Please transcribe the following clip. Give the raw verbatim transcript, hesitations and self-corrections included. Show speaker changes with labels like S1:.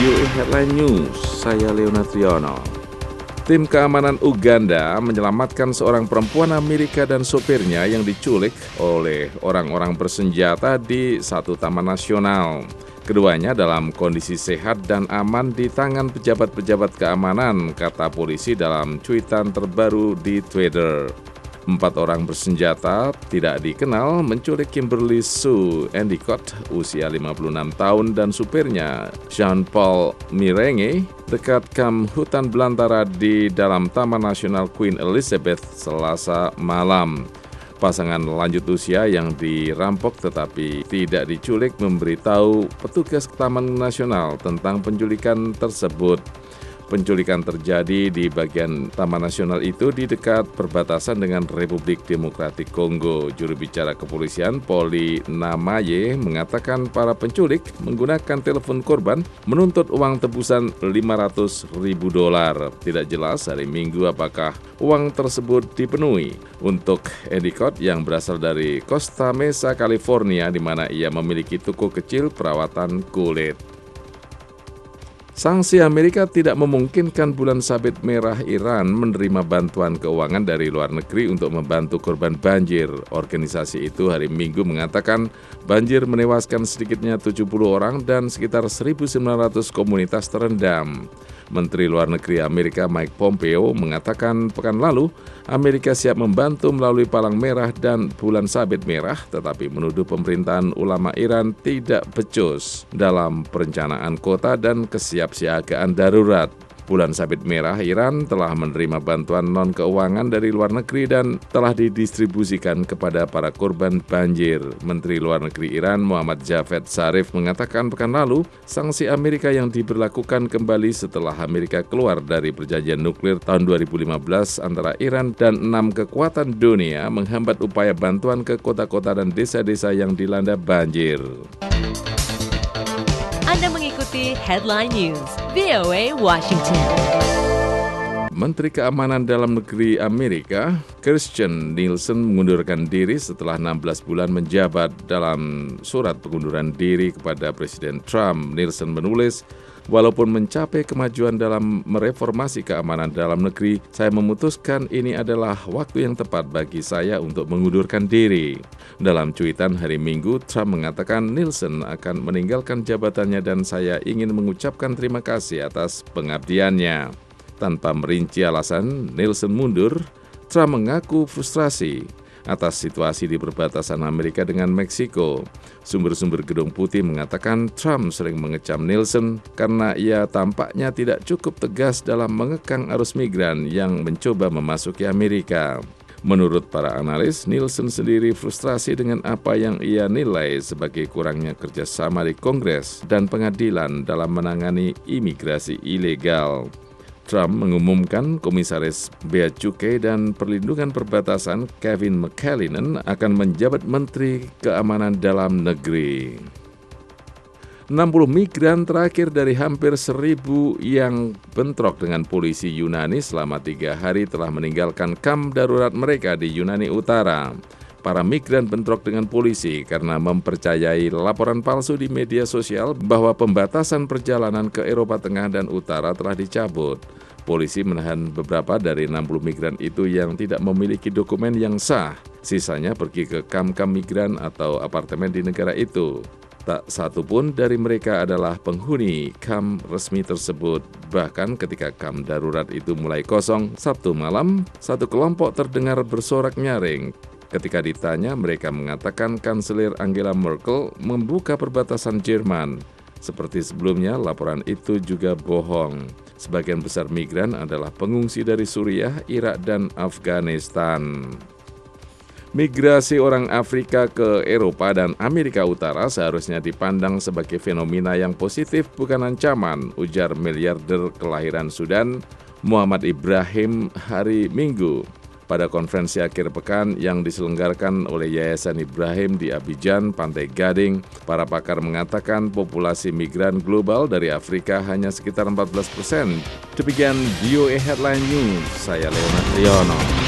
S1: V O A Headline News, saya Leonard Triono. Tim keamanan Uganda menyelamatkan seorang perempuan Amerika dan sopirnya yang diculik oleh orang-orang bersenjata di satu taman nasional. Keduanya dalam kondisi sehat dan aman di tangan pejabat-pejabat keamanan, kata polisi dalam cuitan terbaru di Twitter. Empat orang bersenjata tidak dikenal menculik Kimberly Sue Endicott, usia lima puluh enam tahun, dan supirnya Jean Paul Mirenge dekat kamp hutan belantara di dalam Taman Nasional Queen Elizabeth Selasa malam. Pasangan lanjut usia yang dirampok tetapi tidak diculik memberitahu petugas Taman Nasional tentang penculikan tersebut. Penculikan terjadi di bagian Taman Nasional itu di dekat perbatasan dengan Republik Demokratik Kongo. Juru bicara kepolisian Poli Namaye mengatakan para penculik menggunakan telepon korban menuntut uang tebusan lima ratus ribu dolar. Tidak jelas hari Minggu apakah uang tersebut dipenuhi. Untuk Endicott yang berasal dari Costa Mesa, California, di mana ia memiliki toko kecil perawatan kulit. Sanksi Amerika tidak memungkinkan Bulan Sabit Merah Iran menerima bantuan keuangan dari luar negeri untuk membantu korban banjir. Organisasi itu hari Minggu mengatakan banjir menewaskan sedikitnya tujuh puluh orang dan sekitar seribu sembilan ratus komunitas terendam. Menteri Luar Negeri Amerika Mike Pompeo mengatakan pekan lalu Amerika siap membantu melalui Palang Merah dan Bulan Sabit Merah, tetapi menuduh pemerintahan ulama Iran tidak becus dalam perencanaan kota dan kesiapsiagaan darurat. Bulan Sabit Merah Iran telah menerima bantuan non-keuangan dari luar negeri dan telah didistribusikan kepada para korban banjir. Menteri Luar Negeri Iran Muhammad Javad Zarif mengatakan pekan lalu, sanksi Amerika yang diberlakukan kembali setelah Amerika keluar dari perjanjian nuklir tahun dua ribu lima belas antara Iran dan enam kekuatan dunia menghambat upaya bantuan ke kota-kota dan desa-desa yang dilanda banjir.
S2: Anda mengikuti Headline News, V O A Washington.
S1: Menteri Keamanan Dalam Negeri Amerika, Kirstjen Nielsen, mengundurkan diri setelah enam belas bulan menjabat. Dalam surat pengunduran diri kepada Presiden Trump, Nielsen menulis, walaupun mencapai kemajuan dalam mereformasi keamanan dalam negeri, saya memutuskan ini adalah waktu yang tepat bagi saya untuk mengundurkan diri. Dalam cuitan hari Minggu, Trump mengatakan Nielsen akan meninggalkan jabatannya dan saya ingin mengucapkan terima kasih atas pengabdiannya. Tanpa merinci alasan Nielsen mundur, Trump mengaku frustrasi atas situasi di perbatasan Amerika dengan Meksiko. Sumber-sumber Gedung Putih mengatakan Trump sering mengecam Nielsen karena ia tampaknya tidak cukup tegas dalam mengekang arus migran yang mencoba memasuki Amerika. Menurut para analis, Nielsen sendiri frustrasi dengan apa yang ia nilai sebagai kurangnya kerjasama di Kongres dan pengadilan dalam menangani imigrasi ilegal. Trump mengumumkan Komisaris Bea Cukai dan Perlindungan Perbatasan Kevin McAleenan akan menjabat Menteri Keamanan Dalam Negeri. enam puluh migran terakhir dari hampir seribu yang bentrok dengan polisi Yunani selama tiga hari telah meninggalkan kamp darurat mereka di Yunani Utara. Para migran bentrok dengan polisi karena mempercayai laporan palsu di media sosial bahwa pembatasan perjalanan ke Eropa Tengah dan Utara telah dicabut. Polisi menahan beberapa dari enam puluh migran itu yang tidak memiliki dokumen yang sah. Sisanya pergi ke kamp-kamp migran atau apartemen di negara itu. Tak satu pun dari mereka adalah penghuni kamp resmi tersebut. Bahkan ketika kamp darurat itu mulai kosong, Sabtu malam, satu kelompok terdengar bersorak nyaring. Ketika ditanya, mereka mengatakan Kanselir Angela Merkel membuka perbatasan Jerman. Seperti sebelumnya, laporan itu juga bohong. Sebagian besar migran adalah pengungsi dari Suriah, Irak, dan Afghanistan. Migrasi orang Afrika ke Eropa dan Amerika Utara seharusnya dipandang sebagai fenomena yang positif, bukan ancaman, ujar miliarder kelahiran Sudan, Muhammad Ibrahim, hari Minggu. Pada konferensi akhir pekan yang diselenggarakan oleh Yayasan Ibrahim di Abidjan, Pantai Gading, para pakar mengatakan populasi migran global dari Afrika hanya sekitar empat belas persen. Demikian V O A Headline News, saya Leonard Triono.